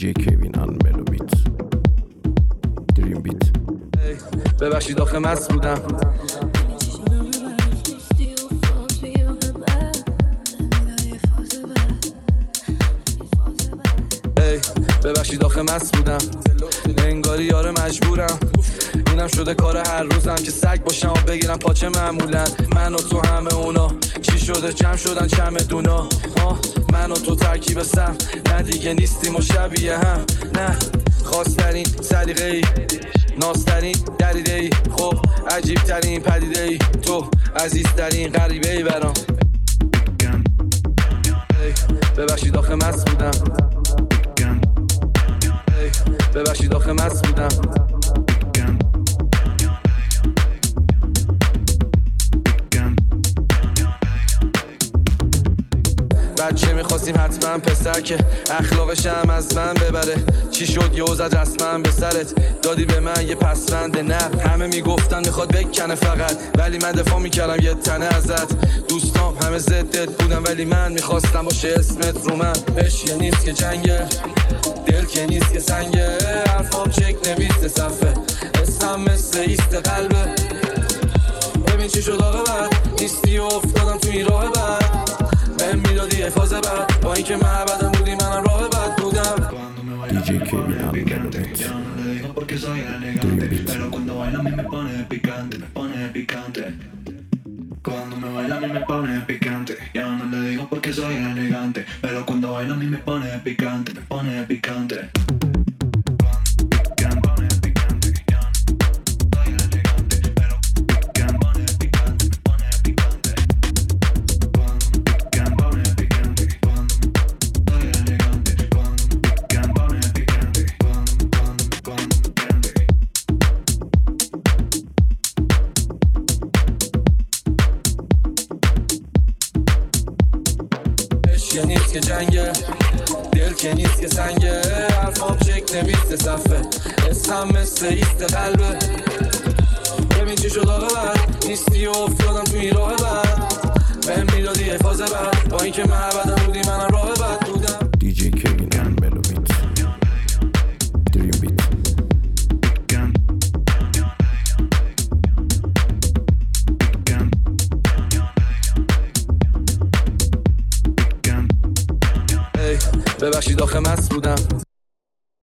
DJ کوین آن ملو بیت دریم بیت. ببخشید آخه مست بودم. ببخشید آخه مست بودم، انگاری یاره مجبورم. اینم شده کار هر روزم که سگ باشم و بگیرم پاچه معمولا. من و تو همه اونا چی شده جمع شدن چمدونا. من و تو ترکیب سم، نه دیگه نیستیم و شبیه هم. نه خواسترین سلیقه ای، نازترین دریده ای، خب عجیب ترین پدیده ای، تو عزیزترین غریبه ای برام. ببخشید آخه مست بودم. ببخشید آخه مست بودم. بچه میخواستیم حتما پسر که اخلاقش هم از من ببره. چی شد یه زد رسمن به سرت، دادی به من یه پسوند. نه همه میگفتن میخواد بکنه فقط، ولی من دفاع میکردم یه تنه ازت. دوستام همه ضدت بودن ولی من میخواستم باشه اسمت رو من. عشق نیست که جنگه، دل که نیست که سنگه. حرفام چک نویسه صفحه، اسم مثل ایست قلبه. ببین چی شد آقا بعد نیستی و افتادم تو این راه بعد. بهم میدادی حفاظ بعد، با اینکه معبدم بودی منم راه بعد بودم. DJ کوین آن ملو بیت دریم بیت. Cuando me baila a mí me pone picante. Ya no le digo porque soy elegante, pero cuando baila a mí me pone picante, me pone picante. عشق نیست که جنگه، دل که نیست که سنگه. حرفام چک نویسه صفحه، اسم مثل ایست قلبه. ببین چی شد آقا بعد نیستی و افتادم تو این راه بعد. بهم میدادی حفاظ بعد، با اینکه معبدم بودی منم راه بعد بودم. DJ کوین آن ملو بیت دریم بیت. ببخشید آخه مست بودم.